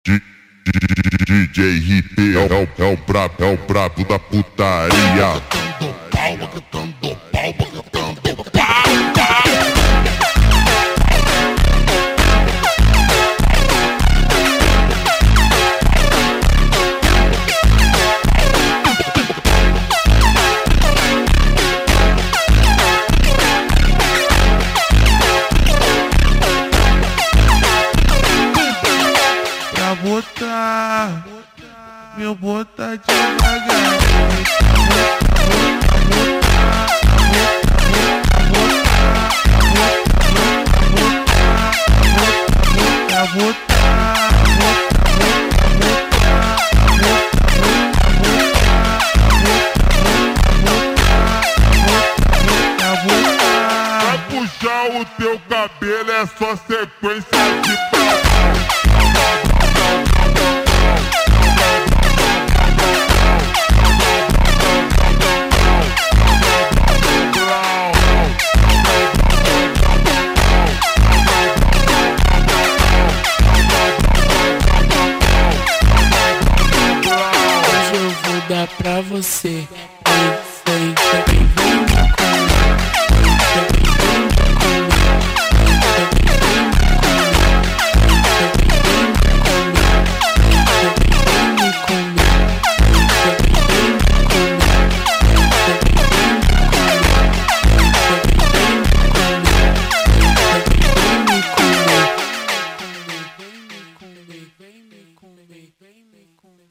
DJ RP é o brabo da putaria. Pra botar, meu botar devagar. Vai puxar o teu cabelo, é só sequência de pau. Hoje eu vou dar pra você